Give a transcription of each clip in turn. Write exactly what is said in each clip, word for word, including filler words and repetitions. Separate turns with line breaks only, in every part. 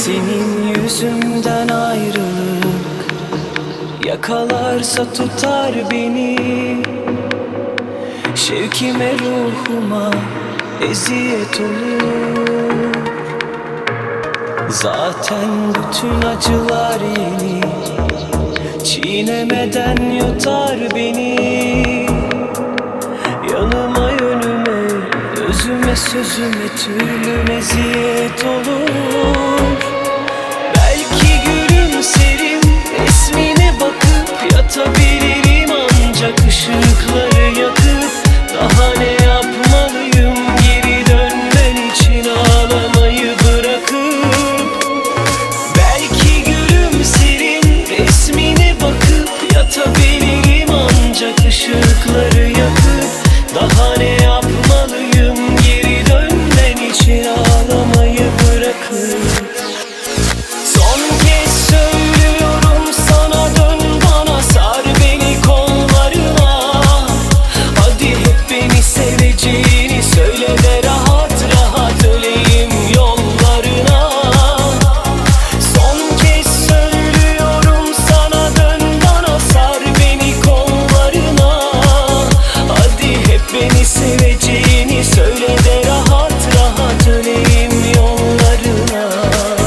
Senin yüzünden ayrılık yakalarsa tutar beni. Şevkime, ruhuma eziyet olur. Zaten bütün acılar yeni, çiğnemeden yutar beni. Yanıma yönüme, özüme sözüme türlü meziyet olur. Belki gülümserim, resmine bakıp yatabilirim, ancak ışıkları yakıp daha ne yapmalıyım, geri dönmen için ağlamayı bırakıp. Belki gülümserim, resmine bakıp yatabilirim, ancak ışıkları yakıp daha ne yapmalıyım, geri dönmen için ağlamayı bırakıp. Son kez söylüyorum sana, dön bana, sar beni kollarına. Hadi hep beni seveceğini söyle de rahat rahat öleyim yollarına. Son kez söylüyorum sana, dön bana, sar beni kollarına. Hadi hep beni seveceğini söyle de rahat rahat öleyim yollarına.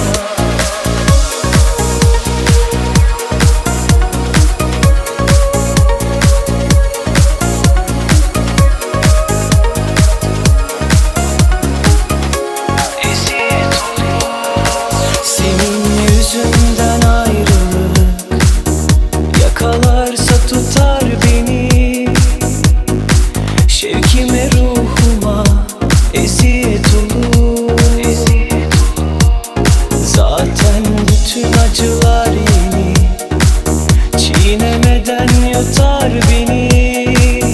Senin yüzünden ayrılık yakalarsa tutar beni. Şevkime, ruhuma eziyet olur. Zaten bütün acılar yeni, çiğnemeden yutar beni.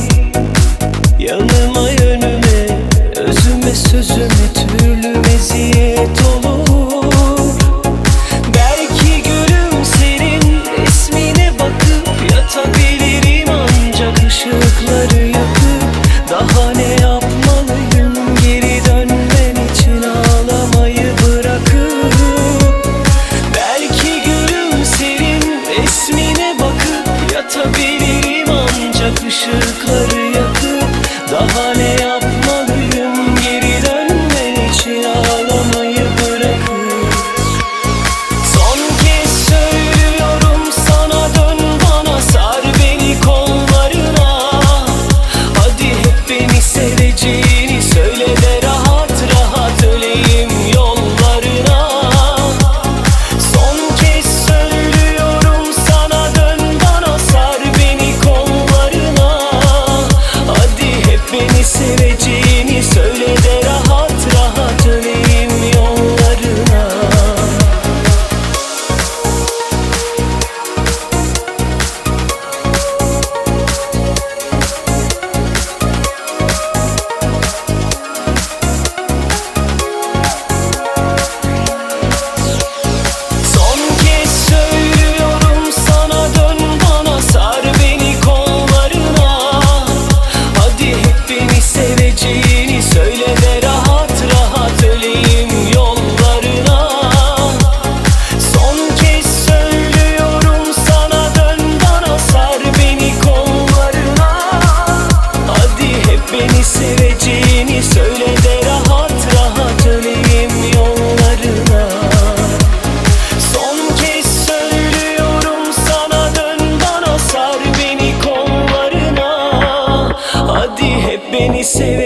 Yanıma yönüme, özüme sözüme türlü meziyet olur. Belki gülümserim, resmine bakıp yatabilirim, ancak ışıkları yakıp daha ne yapmalıyım, geri dönmen için ağlamayı bırakıp. Belki gülümserim, resmine bakıp yatabilirim, ancak ışıkları yakıp daha ne yapmalıyım, geri dönmen için ağlamayı bırakıp. Son kez söylüyorum sana, dön bana, sar beni kollarına. Hadi hep beni seveceğini söyle de rahat rahat öleyim yollarına. Son kez söylüyorum sana, dön bana, sar beni kollarına. Hadi hep beni seveceğini söyle de rahat rahat öleyim yollarına. Son kez söylüyorum sana, dön bana, sar beni kollarına. Hadi hep beni seveceğini söyle de rahat rahat öleyim yollarına. Son kez söylüyorum sana, dön bana, sar beni kollarına. Hadi hep beni seveceğini söyle de rahat rahat öleyim yollarına. Son kez söylüyorum sana, dön bana, sar beni kollarına. Hadi hep beni sev